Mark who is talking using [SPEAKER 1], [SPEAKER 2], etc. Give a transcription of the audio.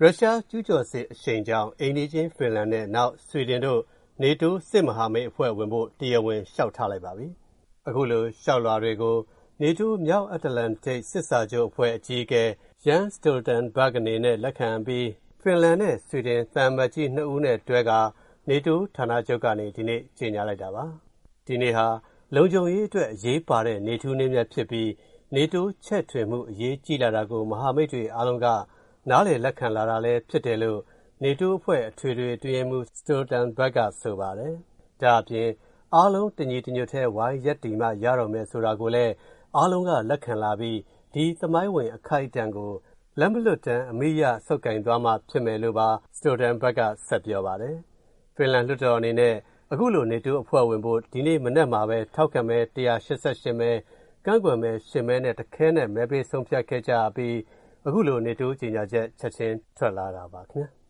[SPEAKER 1] ရုရှားကျူးကျော်စစ်အရှိန်ကြောင့်အိမ်နီးချင်းဖင်လန်နဲ့နောက်ဆွီဒင်တို့နေတိုးစစ်မဟာမိတ်အဖွဲ့ဝင်ဖို့တရားဝင်လျှောက်ထားလိုက်ပါပြီ။အခုလိုလျှောက်လွှာတွေကိုနေတိုးမြောက်အတ္တလန္တိတ်စစ်စာချုပ်အဖွဲ့အကြီးအကဲ Jens Stoltenberg အနေနဲ့လက်ခံပြီးဖင်လန်နဲ့ဆွီဒင်သံအမတ်ကြီး2ဦးနဲ့တွဲကာနေတိုးဌာနချုပ်ကနေဒီနေ့ကြေညာလိုက်တာပါ။ဒီနေ့ဟာလုံခြုံရေးအတွက်အရေးပါတဲ့နေထူးနေ့မြတ်ဖြစ်ပြီးနေတိုးချဲ့ထွင်မှုအရေးကြီးလာတာကိုမဟာမိတ်တွေအားလုံးကနားလည်လက်ခံလာတာလည်းဖြစ်တယ်လို့နေတိုးအဖွဲ့အထွေထွေအတွင်းရေးမှူး Stoltenberg ကဆိုပါတယ်။ဒါအပြင်အားလုံးတညီတညွတ်ထဲဝိုင်းရပ်တည်မှရတော့မယ်ဆိုတာကိုလည်းအားလုံးကလက်ခံလာပြီးဒီသမိုင်းဝင်အခိုက်အတန့်ကိုလက်မလွတ်တမ်းအမိရဆုပ်ကိုင်သွားမှဖြစ်မယ်လို့ပါ Stoltenberg ကဆက်ပြောပါတယ်။ဖင်လန်လွှတ်တော်အနေနဲ့အခုလိုနေတိုးအဖွဲ့ဝင်ဖို့ဒီနေ့မနက်မှာပဲထောက်ခံမဲ188မဲကန့်ကွက်မဲ10မဲနဲ့တခဲနဲ့မဲပေးဆုံးဖြတ်ခဲ့ကြပြီးအခုလိုနေတိုးကြေညာချက်ချက်ချင်းထွက်လာတာပါခင်ဗျာ။